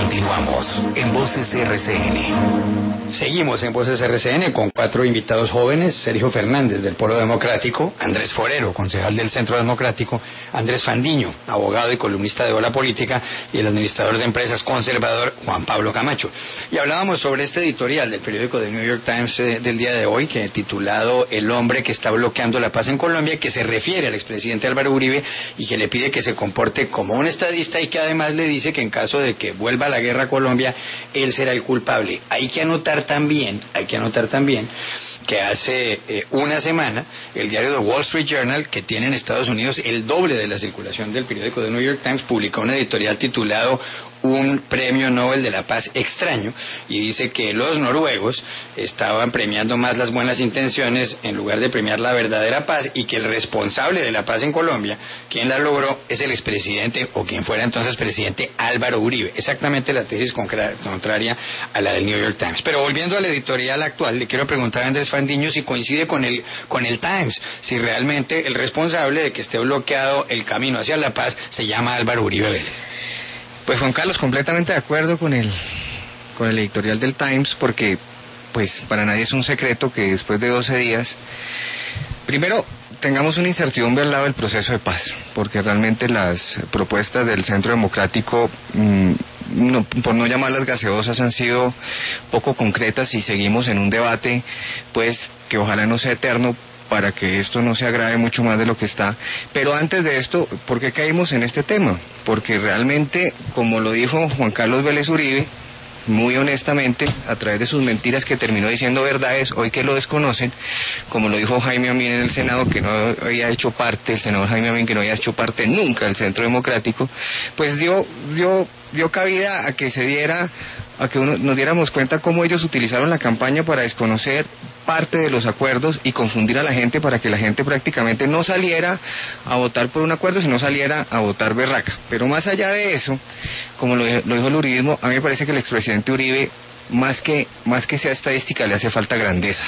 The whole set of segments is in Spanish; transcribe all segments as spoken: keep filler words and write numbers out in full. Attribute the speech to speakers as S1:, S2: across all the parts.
S1: Continuamos en Voces R C N.
S2: Seguimos en Voces R C N con cuatro invitados jóvenes: Sergio Fernández del Polo Democrático, Andrés Forero, concejal del Centro Democrático, Andrés Fandiño, abogado y columnista de Ola Política, y el administrador de empresas conservador Juan Pablo Camacho. Y hablábamos sobre este editorial del periódico The New York Times eh, del día de hoy, que titulado El hombre que está bloqueando la paz en Colombia, que se refiere al expresidente Álvaro Uribe y que le pide que se comporte como un estadista, y que además le dice que en caso de que vuelva la guerra a Colombia, él será el culpable. Hay que anotar también, hay que anotar también que hace eh, una semana el diario The Wall Street Journal, que tiene en Estados Unidos el doble de la circulación del periódico The New York Times, publicó un editorial titulado Un premio Nobel de la Paz extraño, y dice que los noruegos estaban premiando más las buenas intenciones en lugar de premiar la verdadera paz, y que el responsable de la paz en Colombia, quien la logró, es el expresidente, o quien fuera entonces presidente, Álvaro Uribe. Exactamente la tesis contraria a la del New York Times. Pero volviendo al editorial actual, le quiero preguntar a Andrés Fandiño si coincide con el, con el Times, si realmente el responsable de que esté bloqueado el camino hacia la paz se llama Álvaro Uribe Vélez.
S3: Pues Juan Carlos, completamente de acuerdo con el, con el editorial del Times, porque pues para nadie es un secreto que después de doce días, primero, tengamos una incertidumbre al lado del proceso de paz, porque realmente las propuestas del Centro Democrático, mmm, no, por no llamarlas gaseosas, han sido poco concretas, y seguimos en un debate pues que ojalá no sea eterno, para que esto no se agrave mucho más de lo que está. Pero antes de esto, ¿por qué caímos en este tema? Porque realmente, como lo dijo Juan Carlos Vélez Uribe, muy honestamente, a través de sus mentiras, que terminó diciendo verdades, hoy que lo desconocen, como lo dijo Jaime Amín en el Senado, que no había hecho parte, el senador Jaime Amín, que no había hecho parte nunca del Centro Democrático, pues dio, dio, dio cabida a que se diera, a que uno, nos diéramos cuenta cómo ellos utilizaron la campaña para desconocer parte de los acuerdos y confundir a la gente, para que la gente prácticamente no saliera a votar por un acuerdo, sino saliera a votar berraca. Pero más allá de eso, como lo, lo dijo el uribismo, a mí me parece que el expresidente Uribe, más que, más que sea estadística, le hace falta grandeza.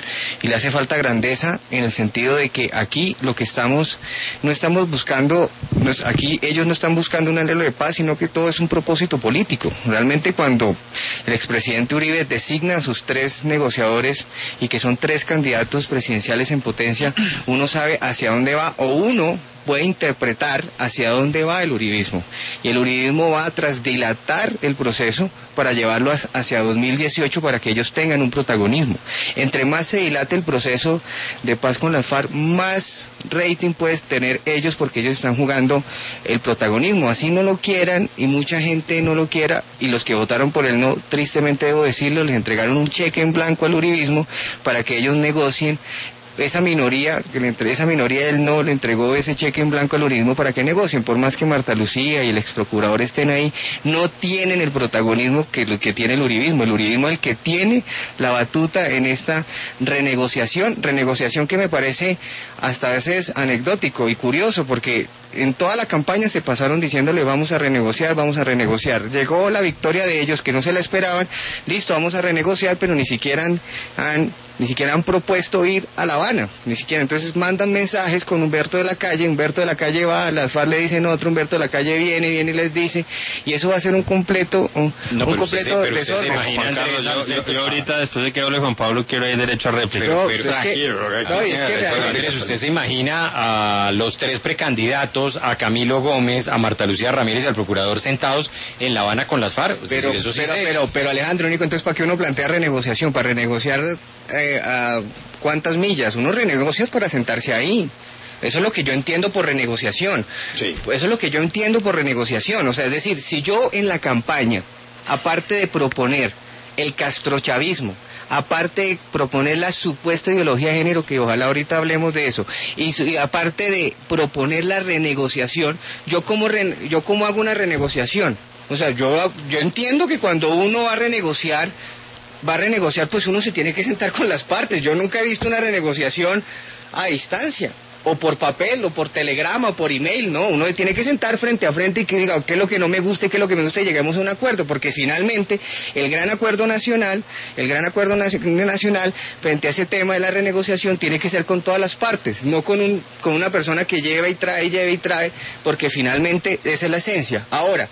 S3: Y le hace falta grandeza en el sentido de que aquí lo que estamos, no estamos buscando, no es, aquí ellos no están buscando un anhelo de paz, sino que todo es un propósito político. Realmente, cuando el expresidente Uribe designa a sus tres negociadores, y que son tres candidatos presidenciales en potencia, uno sabe hacia dónde va, o uno puede interpretar hacia dónde va el uribismo. Y el uribismo va a trasdilatar el proceso para llevarlo hacia dos mil dieciocho, para que ellos tengan un protagonismo. Entre más se dilate el proceso de paz con las FARC, más rating pueden tener ellos, porque ellos están jugando el protagonismo. Así no lo quieran, y mucha gente no lo quiera, y los que votaron por el no, tristemente debo decirlo, les entregaron un cheque en blanco al uribismo para que ellos negocien. Esa minoría, que le entre, esa minoría del no le entregó ese cheque en blanco al uribismo para que negocien. Por más que Marta Lucía y el exprocurador estén ahí, no tienen el protagonismo que, que tiene el uribismo. El uribismo es el que tiene la batuta en esta renegociación, renegociación que me parece hasta a veces anecdótico y curioso, porque en toda la campaña se pasaron diciéndole vamos a renegociar, vamos a renegociar. Llegó la victoria de ellos, que no se la esperaban, listo, vamos a renegociar, pero ni siquiera han, han ni siquiera han propuesto ir a La Habana, ni siquiera. Entonces mandan mensajes con Humberto de la Calle, Humberto de la Calle va, las FARC le dicen otro, Humberto de la Calle viene, viene y les dice, y eso va a ser un completo, un,
S4: no,
S3: un completo
S4: usted,
S3: desorden.
S4: Juan Carlos, yo, yo, yo ahorita, después de que hable Juan Pablo, quiero ir derecho a réplica.
S3: Pero,
S4: pero,
S3: pero, es que, no, es que realmente...
S5: ¿Usted se imagina a los tres precandidatos, a Camilo Gómez, a Marta Lucía Ramírez y al procurador, sentados en La Habana con las FARC?
S3: Pero,
S5: eso sí
S3: pero,
S5: se...
S3: pero, pero Alejandro, único, entonces, ¿para qué uno plantea renegociación? Para renegociar eh, a cuántas millas, uno renegocia para sentarse ahí. Eso es lo que yo entiendo por renegociación.
S2: Sí.
S3: Eso es lo que yo entiendo por renegociación. O sea, es decir, si yo en la campaña, aparte de proponer el castrochavismo, aparte de proponer la supuesta ideología de género, que ojalá ahorita hablemos de eso, y, y aparte de proponer la renegociación, yo cómo re, yo cómo hago una renegociación. O sea, yo yo entiendo que cuando uno va a renegociar va a renegociar, pues uno se tiene que sentar con las partes. Yo nunca he visto una renegociación a distancia, o por papel, o por telegrama, o por email, no, uno tiene que sentar frente a frente y que diga qué es lo que no me gusta y qué es lo que me gusta, y lleguemos a un acuerdo, porque finalmente el gran acuerdo nacional, el gran acuerdo nacional frente a ese tema de la renegociación tiene que ser con todas las partes, no con un con una persona que lleva y trae, lleva y trae, porque finalmente esa es la esencia. Ahora,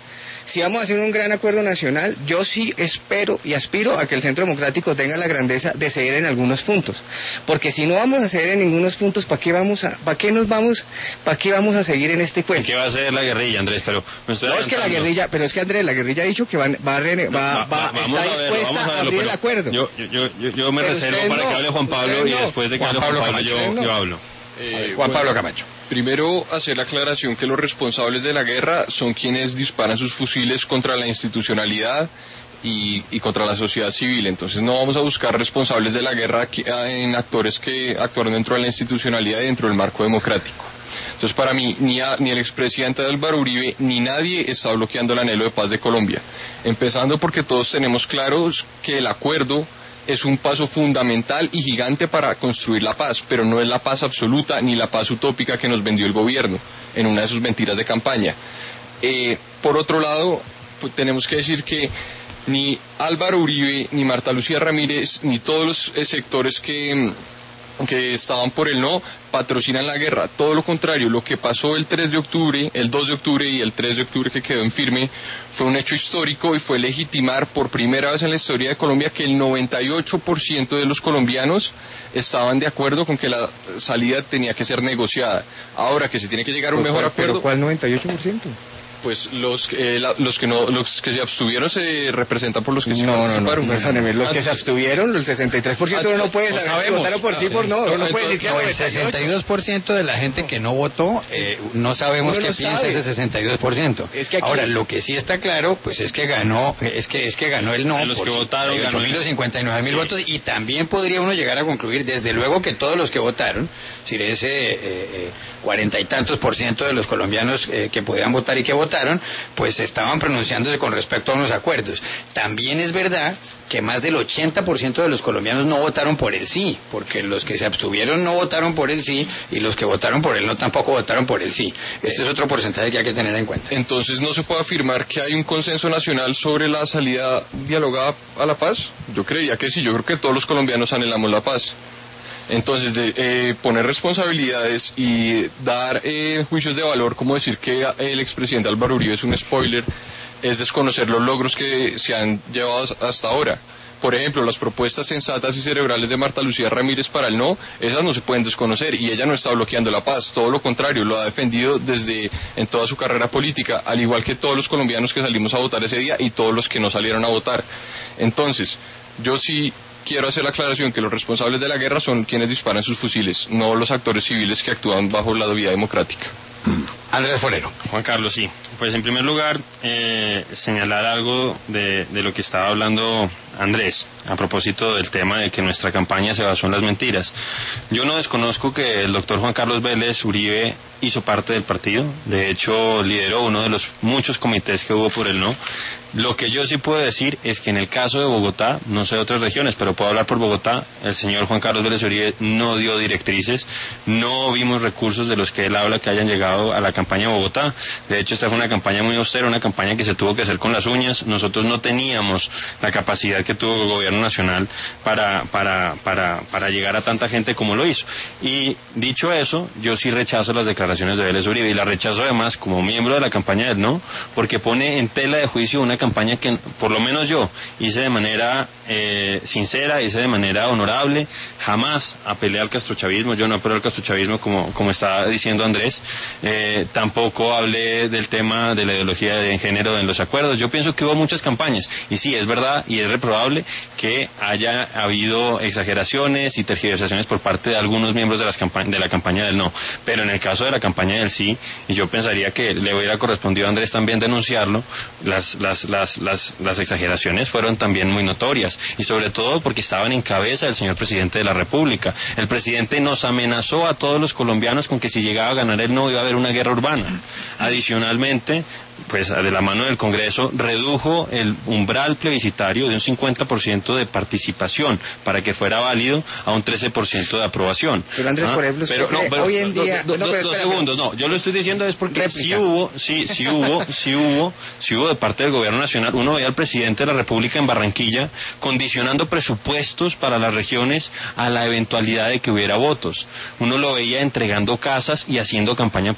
S3: si vamos a hacer un gran acuerdo nacional, yo sí espero y aspiro a que el Centro Democrático tenga la grandeza de ceder en algunos puntos, porque si no vamos a ceder en ningunos puntos, ¿para qué vamos a, para qué nos vamos, para qué vamos a seguir en este cuento?
S5: ¿Qué va a hacer la guerrilla, Andrés? Pero me estoy
S3: no, es que la guerrilla, pero es que Andrés, la guerrilla ha dicho que va, va, a rene, va, va, va está a dispuesta a, a abrir el acuerdo.
S5: Yo, yo, yo, yo me pero reservo para no, que hable Juan Pablo y no. después de que Juan hable Pablo Juan Pablo yo, no. yo hablo.
S6: Eh,
S2: Juan
S6: bueno,
S2: Pablo Camacho.
S6: Primero, hacer la aclaración que los responsables de la guerra son quienes disparan sus fusiles contra la institucionalidad y, y contra la sociedad civil. Entonces no vamos a buscar responsables de la guerra que, en actores que actuaron dentro de la institucionalidad y dentro del marco democrático. Entonces para mí ni, a, ni el expresidente Álvaro Uribe ni nadie está bloqueando el anhelo de paz de Colombia. Empezando porque todos tenemos claros que el acuerdo es un paso fundamental y gigante para construir la paz, pero no es la paz absoluta ni la paz utópica que nos vendió el gobierno en una de sus mentiras de campaña. Eh, por otro lado, pues, tenemos que decir que ni Álvaro Uribe, ni Marta Lucía Ramírez, ni todos los eh, sectores que... que estaban por el no, patrocinan la guerra. Todo lo contrario, lo que pasó el tres de octubre, el dos de octubre y el tres de octubre que quedó en firme, fue un hecho histórico y fue legitimar por primera vez en la historia de Colombia que el noventa y ocho por ciento de los colombianos estaban de acuerdo con que la salida tenía que ser negociada. Ahora que se tiene que llegar a un mejor acuerdo...
S3: ¿Pero cuál noventa y ocho por ciento?
S6: Pues los eh, la, los que no los que se abstuvieron se representan por los que
S3: no,
S6: se
S3: no,
S6: participaron.
S3: No, no, no, los que se abstuvieron, el sesenta y tres por ciento no puede saber no si votaron por sí o por no, no, no puede decir que
S2: no, el sesenta y dos por ciento de la gente que no votó, eh, no sabemos qué piensa ese sesenta y dos por ciento. Es que aquí... Ahora, lo que sí está claro, pues es que ganó, es que es que ganó el no,
S5: los
S2: por
S5: que votaron,
S2: ocho mil o cincuenta y nueve mil sí. votos, y también podría uno llegar a concluir, desde luego que todos los que votaron, si ese eh, cuarenta y tantos por ciento de los colombianos eh, que podían votar y que votaron, pues pues estaban pronunciándose con respecto a unos acuerdos. También es verdad que más del ochenta por ciento de los colombianos no votaron por el sí, porque los que se abstuvieron no votaron por el sí y los que votaron por el no tampoco votaron por el sí. Este es otro porcentaje que hay que tener en cuenta.
S6: Entonces, ¿no se puede afirmar que hay un consenso nacional sobre la salida dialogada a la paz? Yo creería que sí, yo creo que todos los colombianos anhelamos la paz. Entonces, de, eh, poner responsabilidades y dar eh, juicios de valor, como decir que el expresidente Álvaro Uribe es un spoiler, es desconocer los logros que se han llevado hasta ahora. Por ejemplo, las propuestas sensatas y cerebrales de Marta Lucía Ramírez para el no, esas no se pueden desconocer y ella no está bloqueando la paz, todo lo contrario, lo ha defendido desde en toda su carrera política, al igual que todos los colombianos que salimos a votar ese día y todos los que no salieron a votar. Entonces, yo sí quiero hacer la aclaración que los responsables de la guerra son quienes disparan sus fusiles, no los actores civiles que actúan bajo la vía democrática.
S2: Andrés Forero.
S5: Juan Carlos, sí. Pues en primer lugar, eh, señalar algo de, de lo que estaba hablando Andrés, a propósito del tema de que nuestra campaña se basó en las mentiras. Yo no desconozco que el doctor Juan Carlos Vélez Uribe hizo parte del partido, de hecho lideró uno de los muchos comités que hubo por el no. Lo que yo sí puedo decir es que en el caso de Bogotá, no sé de otras regiones, pero puedo hablar por Bogotá, el señor Juan Carlos Vélez Uribe no dio directrices, no vimos recursos de los que él habla que hayan llegado a la campaña de Bogotá. De hecho, esta fue una campaña muy austera, una campaña que se tuvo que hacer con las uñas. Nosotros no teníamos la capacidad que tuvo el gobierno nacional para, para, para, para llegar a tanta gente como lo hizo. Y dicho eso, yo sí rechazo las declaraciones de Vélez Uribe, y las rechazo además como miembro de la campaña del no, porque pone en tela de juicio una campaña que por lo menos yo hice de manera eh, sincera, hice de manera honorable, jamás apelé al castrochavismo, yo no apelé al castrochavismo como, como está diciendo Andrés, eh, tampoco hablé del tema de la ideología de género en los acuerdos. Yo pienso que hubo muchas campañas, y sí, es verdad y es reprobable que haya habido exageraciones y tergiversaciones por parte de algunos miembros de, las campa- de la campaña del no, pero en el caso de la campaña del sí, y yo pensaría que le hubiera correspondido a Andrés también denunciarlo, las, las, las, las, las exageraciones fueron también muy notorias, y sobre todo porque estaban en cabeza del señor presidente de la República. El presidente nos amenazó a todos los colombianos con que si llegaba a ganar el no iba a haber una guerra urbana. Adicionalmente, pues de la mano del Congreso, redujo el umbral plebiscitario de un cincuenta por ciento de participación para que fuera válido a un trece por ciento de aprobación.
S3: Pero Andrés, ¿ah? por ejemplo, pero, no, pero, hoy en día...
S5: Do, do, do, no, dos segundos, no, yo lo estoy diciendo es porque sí hubo, sí, sí hubo, sí hubo, sí hubo de parte del gobierno nacional, uno veía al presidente de la República en Barranquilla condicionando presupuestos para las regiones a la eventualidad de que hubiera votos. Uno lo veía entregando casas y haciendo campaña por el sí.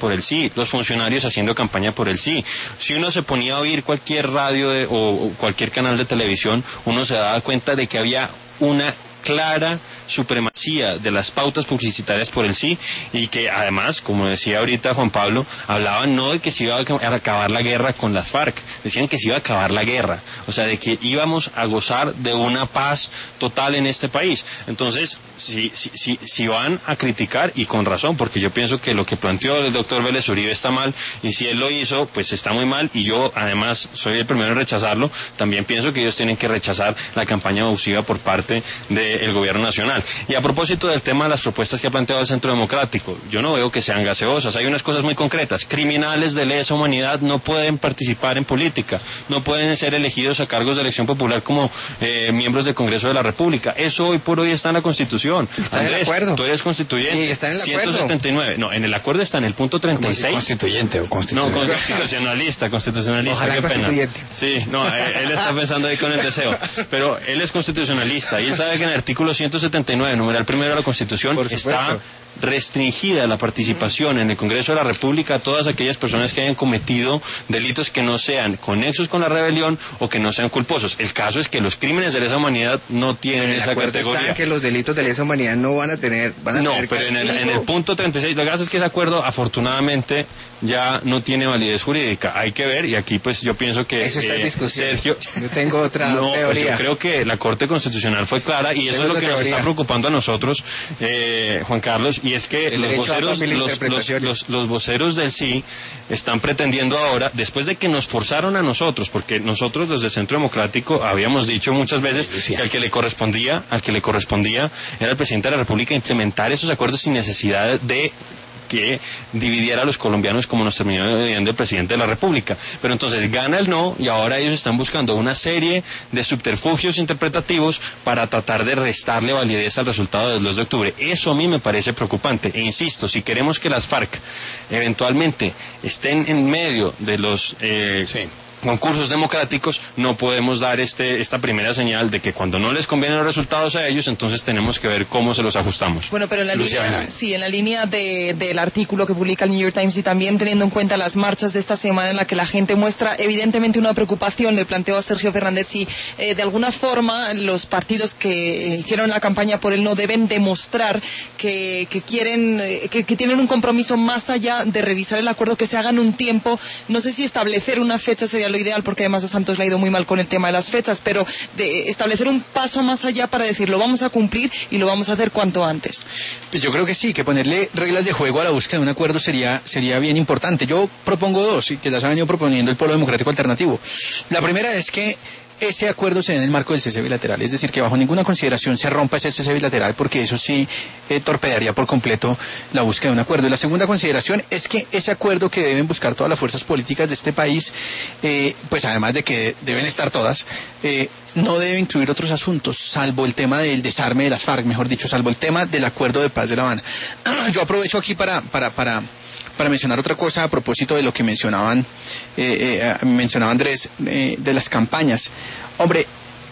S5: sí, los funcionarios haciendo campaña por el sí. Si uno se ponía a oír cualquier radio de, o, o cualquier canal de televisión, uno se daba cuenta de que había una clara supremacía de las pautas publicitarias por el sí, y que además, como decía ahorita Juan Pablo, hablaban no de que se iba a acabar la guerra con las FARC, decían que se iba a acabar la guerra, o sea, de que íbamos a gozar de una paz total en este país. Entonces, si, si, si, si van a criticar, y con razón, porque yo pienso que lo que planteó el doctor Vélez Uribe está mal, y si él lo hizo, pues está muy mal, y yo además soy el primero en rechazarlo. También pienso que ellos tienen que rechazar la campaña abusiva por parte del gobierno nacional. Y a propósito del tema de las propuestas que ha planteado el Centro Democrático, yo no veo que sean gaseosas. Hay unas cosas muy concretas. Criminales de lesa humanidad no pueden participar en política, no pueden ser elegidos a cargos de elección popular como eh, miembros del Congreso de la República. Eso hoy por hoy está en la Constitución.
S3: Está
S5: Andrés,
S3: en el acuerdo.
S5: Tú eres constituyente.
S3: Sí, está en el acuerdo.
S5: ciento setenta y nueve. No, en el acuerdo está en el punto treinta y seis.
S2: Constituyente o constitucional.
S5: No, constitucionalista, constitucionalista.
S3: Ojalá
S5: Qué pena.
S3: constituyente.
S5: Sí, no, él está pensando ahí con el deseo. Pero él es constitucionalista y él sabe que en el artículo ciento setenta y nueve, numeral primero de la Constitución, está restringida la participación en el Congreso de la República a todas aquellas personas que hayan cometido delitos que no sean conexos con la rebelión o que no sean culposos. El caso es que los crímenes de lesa humanidad no tienen esa categoría.
S3: Está que los delitos de lesa humanidad no van a tener, van a
S5: no,
S3: tener
S5: pero en el,
S3: castigo.
S5: en el punto treinta y seis, lo que pasa es que ese acuerdo afortunadamente ya no tiene validez jurídica. Hay que ver, y aquí pues yo pienso que
S3: eso está en
S5: eh,
S3: discusión.
S5: Sergio,
S3: yo tengo otra
S5: no,
S3: teoría.
S5: Pues yo creo que la Corte Constitucional fue clara y eso
S3: tengo
S5: es lo que
S3: teoría.
S5: nos está preocupando a nosotros, eh, Juan Carlos, y es que
S3: el
S5: los voceros, los, los, los, los voceros del sí están pretendiendo ahora, después de que nos forzaron a nosotros, porque nosotros los del Centro Democrático habíamos dicho muchas veces que al que le correspondía, al que le correspondía era el presidente de la República implementar esos acuerdos sin necesidad de que dividiera a los colombianos como nos terminó dividiendo el presidente de la República. Pero entonces gana el no y ahora ellos están buscando una serie de subterfugios interpretativos para tratar de restarle validez al resultado del dos de octubre. Eso a mí me parece preocupante. E insisto, si queremos que las FARC eventualmente estén en medio de los... Eh, sí. concursos democráticos, no podemos dar este esta primera señal de que cuando no les convienen los resultados a ellos, entonces tenemos que ver cómo se los ajustamos.
S7: Bueno, pero en la
S5: Lucia,
S7: línea, sí, en la línea de, del artículo que publica el New York Times y también teniendo en cuenta las marchas de esta semana en la que la gente muestra evidentemente una preocupación, le planteó a Sergio Fernández si eh, de alguna forma los partidos que hicieron la campaña por él no deben demostrar que, que quieren, eh, que, que tienen un compromiso más allá de revisar el acuerdo, que se hagan un tiempo, no sé si establecer una fecha sería lo ideal, porque además a Santos le ha ido muy mal con el tema de las fechas, pero de establecer un paso más allá para decir lo vamos a cumplir y lo vamos a hacer cuanto antes.
S8: Pues yo creo que sí, que ponerle reglas de juego a la búsqueda de un acuerdo sería sería bien importante. Yo propongo dos, y que las ha venido proponiendo el Polo Democrático Alternativo. La primera es que ese acuerdo se dé en el marco del cese bilateral, es decir, que bajo ninguna consideración se rompa ese cese bilateral, porque eso sí eh, torpedaría por completo la búsqueda de un acuerdo. Y la segunda consideración es que ese acuerdo que deben buscar todas las fuerzas políticas de este país, eh, pues además de que deben estar todas, eh, no debe incluir otros asuntos, salvo el tema del desarme de las FARC, mejor dicho, salvo el tema del acuerdo de paz de La Habana. Yo aprovecho aquí para... para, para para mencionar otra cosa a propósito de lo que mencionaban eh, eh, mencionaba Andrés eh, de las campañas. Hombre,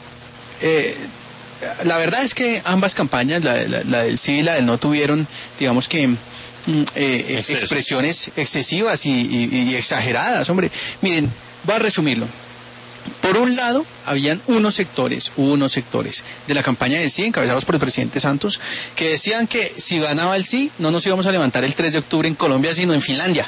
S8: eh, la verdad es que ambas campañas, la, la, la del sí y la del no, tuvieron, digamos que eh, expresiones excesivas y, y, y exageradas. Hombre, miren, voy a resumirlo. Por un lado, habían unos sectores, unos sectores de la campaña del sí, encabezados por el presidente Santos, que decían que si ganaba el sí, no nos íbamos a levantar el tres de octubre en Colombia, sino en Finlandia.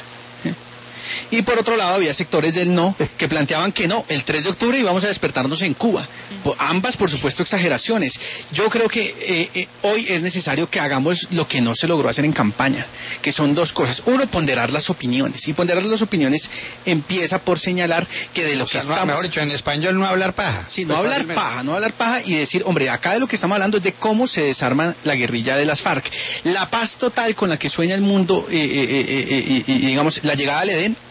S8: Y por otro lado había sectores del no que planteaban que no, el tres de octubre íbamos a despertarnos en Cuba. Ambas, por supuesto, exageraciones. Yo creo que eh, eh, hoy es necesario que hagamos lo que no se logró hacer en campaña, que son dos cosas. Uno, ponderar las opiniones. Y ponderar las opiniones empieza por señalar que de lo
S2: o sea,
S8: que
S2: no,
S8: estamos...
S2: mejor dicho, en español no hablar paja.
S8: Sí, no hablar paja, no hablar paja y decir, hombre, acá de lo que estamos hablando es de cómo se desarma la guerrilla de las FARC. La paz total con la que sueña el mundo, eh, eh, eh, eh, eh, y digamos, la llegada al Edén, de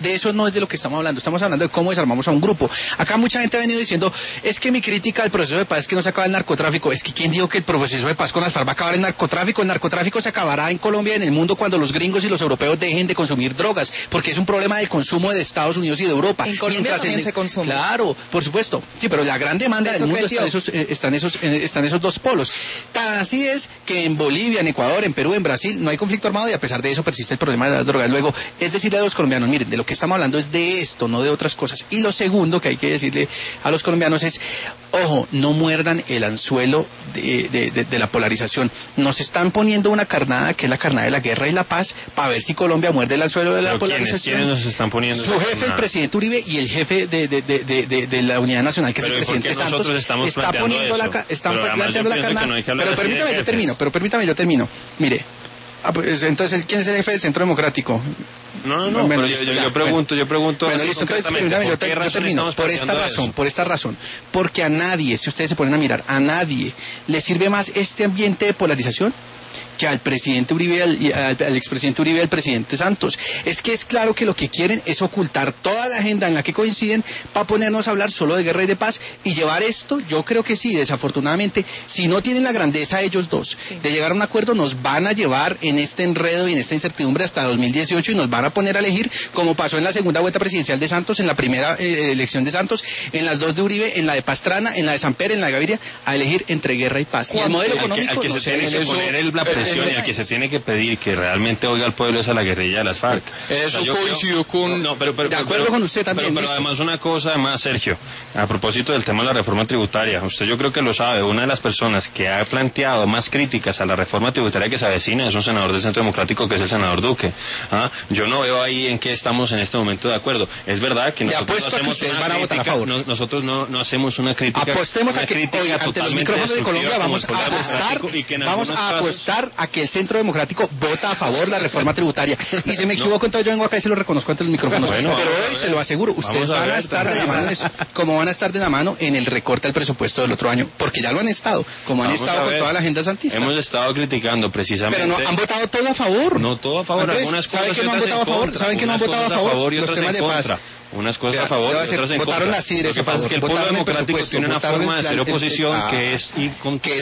S8: de eso no es de lo que estamos hablando, estamos hablando de cómo desarmamos a un grupo. Acá mucha gente ha venido diciendo, es que mi crítica al proceso de paz es que no se acaba el narcotráfico. Es que ¿quién dijo que el proceso de paz con las FARC va a acabar el narcotráfico? El narcotráfico se acabará en Colombia y en el mundo cuando los gringos y los europeos dejen de consumir drogas, porque es un problema del consumo de Estados Unidos y de Europa.
S7: En Colombia
S8: Mientras
S7: también
S8: en...
S7: se consume.
S8: Claro, por supuesto. Sí, pero la gran demanda del mundo está en esos, eh, están esos, eh, están esos dos polos. Tan así es que en Bolivia, en Ecuador, en Perú, en Brasil no hay conflicto armado y a pesar de eso persiste el problema de las drogas. Luego, es decirle a los colombianos, miren, de lo que estamos hablando es de esto, no de otras cosas. Y lo segundo que hay que decirle a los colombianos es, ojo, no muerdan el anzuelo de, de, de, de la polarización. Nos están poniendo una carnada que es la carnada de la guerra y la paz para ver si Colombia muerde el anzuelo de la
S5: ¿Pero
S8: polarización.
S5: ¿Quiénes, ¿Quiénes nos están poniendo?
S8: Su jefe, el presidente Uribe, y el jefe de, de, de, de, de, de la Unidad Nacional, que es el presidente Santos, está poniendo la, están planteando la carnada. No pero permítame, yo termino, pero permítame, yo termino. Mire, ah, pues, entonces, ¿quién es el jefe del Centro Democrático?
S5: No, no, bueno, pero listo, yo, yo, yo pregunto, bueno, yo pregunto.
S8: Bueno, listo, entonces, permítame, yo, te, yo termino. Por esta razón, eso? por esta razón. Porque a nadie, si ustedes se ponen a mirar, a nadie le sirve más este ambiente de polarización que al presidente Uribe, al, al, al expresidente Uribe y al presidente Santos. Es que es claro que lo que quieren es ocultar toda la agenda en la que coinciden para ponernos a hablar solo de guerra y de paz y llevar esto, yo creo que sí, desafortunadamente, si no tienen la grandeza ellos dos sí. de llegar a un acuerdo, nos van a llevar en este enredo y en esta incertidumbre hasta dos mil dieciocho y nos van a poner a elegir, como pasó en la segunda vuelta presidencial de Santos, en la primera eh, elección de Santos, en las dos de Uribe, en la de Pastrana, en la de Samper, en la de Gaviria, a elegir entre guerra y paz. Y el modelo económico
S5: al que, al que
S8: no
S5: se tiene que poner el, la presión y al que se tiene que pedir que realmente oiga al pueblo es a la guerrilla de las FARC.
S6: Eso o sea, coincidió con...
S5: No, pero, pero,
S8: de acuerdo
S5: pero,
S8: con usted también.
S5: Pero, pero además una cosa más, Sergio, a propósito del tema de la reforma tributaria, usted yo creo que lo sabe, una de las personas que ha planteado más críticas a la reforma tributaria que se avecina es un senador del Centro Democrático que es el senador Duque. ¿Ah? Yo no veo ahí en qué estamos en este momento de acuerdo. Es verdad que nosotros no hacemos una
S8: van a
S5: crítica,
S8: votar a favor.
S5: No, nosotros no, no hacemos una crítica.
S8: Apostemos
S5: una
S8: a que,
S5: crítica
S8: oiga, ante los micrófonos de Colombia vamos a apostar, vamos a apostar casos... a que el Centro Democrático vota a favor la reforma tributaria. Y si me equivoco, no. entonces yo vengo acá y se lo reconozco ante los micrófonos. Bueno, pero hoy se lo aseguro, ustedes a van a estar de la mano en eso, como van a estar de la mano en el recorte del presupuesto del otro año, porque ya lo han estado, como han vamos estado con toda la agenda santista.
S5: Hemos estado criticando precisamente.
S8: Pero no han votado todo a favor.
S5: No todo a favor.
S8: Entonces,
S5: algunas cosas
S8: ¿saben que no han votado a favor? ¿Saben que no han votado a favor?
S5: Y otras en contra. Unas cosas a favor y otras en contra. Lo
S8: que
S5: pasa es que el pueblo democrático tiene una forma de hacer oposición que es ir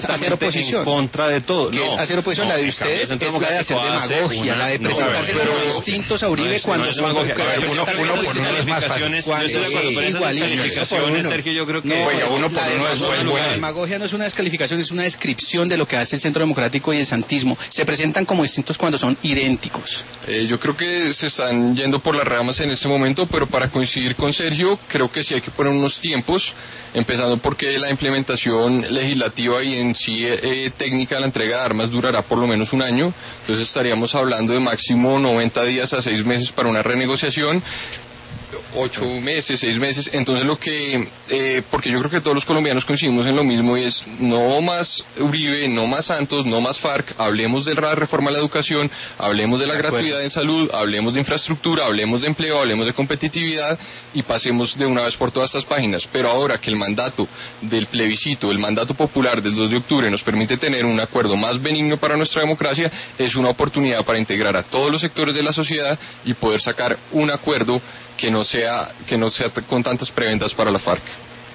S5: en contra de todo.
S8: Que es hacer oposición. La de ustedes es la de hacer demagogia, la de presentarse como distintos a Uribe cuando son
S5: descalificaciones. Sergio, yo creo que
S8: la demagogia no es una descalificación, es una descripción de lo que hace el Centro Democrático y el santismo. Se presentan como distintos cuando son idénticos.
S6: Yo creo que se están yendo por las ramas en este momento, pero para coincidir con Sergio, creo que sí hay que poner unos tiempos, empezando porque la implementación legislativa y en sí eh, técnica de la entrega de armas durará por lo menos un año, entonces estaríamos hablando de máximo noventa días a seis meses para una renegociación, ocho meses, seis meses, entonces lo que, eh, porque yo creo que todos los colombianos coincidimos en lo mismo y es no más Uribe, no más Santos, no más FARC, hablemos de la reforma a la educación, hablemos de la de gratuidad en salud, hablemos de infraestructura, hablemos de empleo, hablemos de competitividad y pasemos de una vez por todas estas páginas, pero ahora que el mandato del plebiscito, el mandato popular del dos de octubre nos permite tener un acuerdo más benigno para nuestra democracia, es una oportunidad para integrar a todos los sectores de la sociedad y poder sacar un acuerdo que no sea que no sea con tantas preventas para la FARC.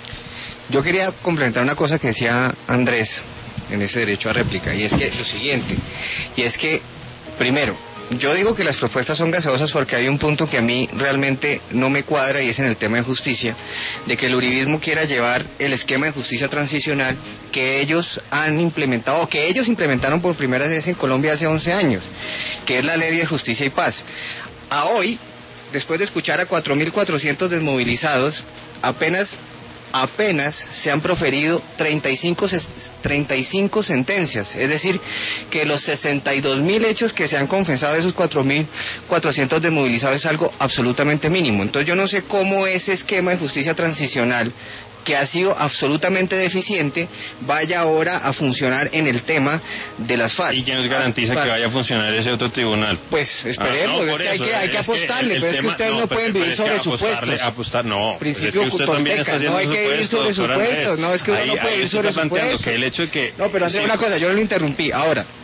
S3: Yo quería complementar una cosa que decía Andrés en ese derecho a réplica, y es que lo siguiente, y es que, primero, yo digo que las propuestas son gaseosas porque hay un punto que a mí realmente no me cuadra y es en el tema de justicia, de que el uribismo quiera llevar el esquema de justicia transicional que ellos han implementado, o que ellos implementaron por primera vez en Colombia hace once años, que es la Ley de Justicia y Paz. A hoy, después de escuchar a cuatro mil cuatrocientos desmovilizados, apenas, apenas se han proferido treinta y cinco, treinta y cinco sentencias, es decir, que los sesenta y dos mil hechos que se han confesado de esos cuatro mil cuatrocientos desmovilizados es algo absolutamente mínimo. Entonces yo no sé cómo ese esquema de justicia transicional, que ha sido absolutamente deficiente, vaya ahora a funcionar en el tema de las FARC.
S5: ¿Y quién nos garantiza ah, que vaya a funcionar ese otro tribunal?
S3: Pues esperemos, ah, no, es que hay que, hay que apostarle, pero es que ustedes no, no pueden vivir sobre supuestos.
S5: Apostar, no,
S3: principio es que usted también está no hay que vivir sobre supuestos, no es que uno ahí, no puede vivir sobre supuestos.
S5: Que el hecho de que,
S3: no, pero André, sí. Una cosa, yo no lo interrumpí. Ahora,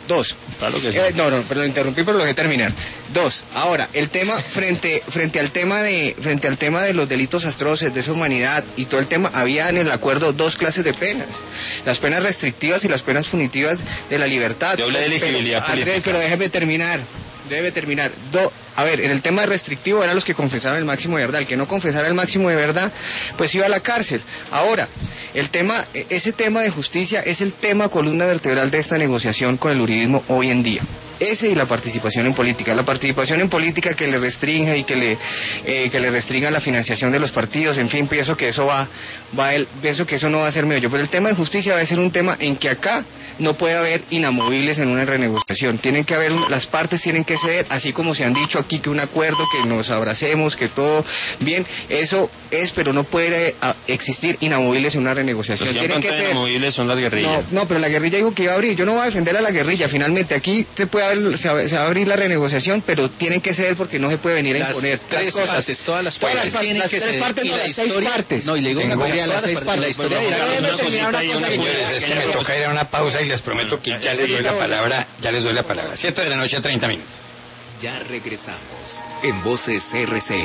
S3: dos.
S5: Claro que sí.
S3: Eh, no, no, pero lo interrumpí, pero lo dejé terminar. Dos. Ahora, el tema frente frente al tema de frente al tema de los delitos atroces, de esa humanidad y todo el tema, había en el acuerdo dos clases de penas, las penas restrictivas y las penas punitivas de la libertad.
S5: Doble de elegibilidad
S3: pero, Andrés, pero déjeme terminar. Debe terminar. Do, a ver, en el tema restrictivo eran los que confesaban el máximo de verdad. El que no confesara el máximo de verdad, pues iba a la cárcel. Ahora, el tema, ese tema de justicia es el tema columna vertebral de esta negociación con el uribismo hoy en día. Ese y la participación en política. La participación en política que le restringe y que le eh, que le restringa la financiación de los partidos. En fin, pienso que eso va, va el, pienso que eso no va a ser meollo. Pero el tema de justicia va a ser un tema en que acá no puede haber inamovibles en una renegociación. Tienen que haber, un, las partes tienen que ceder, así como se han dicho aquí que un acuerdo, que nos abracemos, que todo bien. Eso es, pero no puede a, existir inamovibles en una renegociación.
S5: Los que
S3: tienen que ser
S5: inamovibles son las guerrillas.
S3: No, no, pero la guerrilla dijo que iba a abrir. Yo no voy a defender a la guerrilla. Finalmente aquí se puede Se va, se va a abrir la renegociación, pero tienen que ceder porque no se puede venir a
S8: las
S3: imponer
S8: tres
S3: las cosas.
S8: Partes, todas las
S3: todas
S8: partes
S3: las,
S8: tienen
S3: las
S8: que
S3: tres
S8: ceder.
S3: partes, no,
S8: la
S3: las seis
S8: historia,
S3: partes.
S8: No, y le digo una cosa,
S3: las seis partes.
S8: la historia
S3: Pero
S8: dirá
S3: déjeme
S8: una
S3: terminar una
S5: cosita y
S3: cosa
S5: una
S3: que yo-
S2: Pues es que me toca ir a una pausa y les prometo que ya les doy la palabra, ya les doy la palabra. Siete de la noche, treinta minutos.
S1: Ya regresamos en Voces R C N.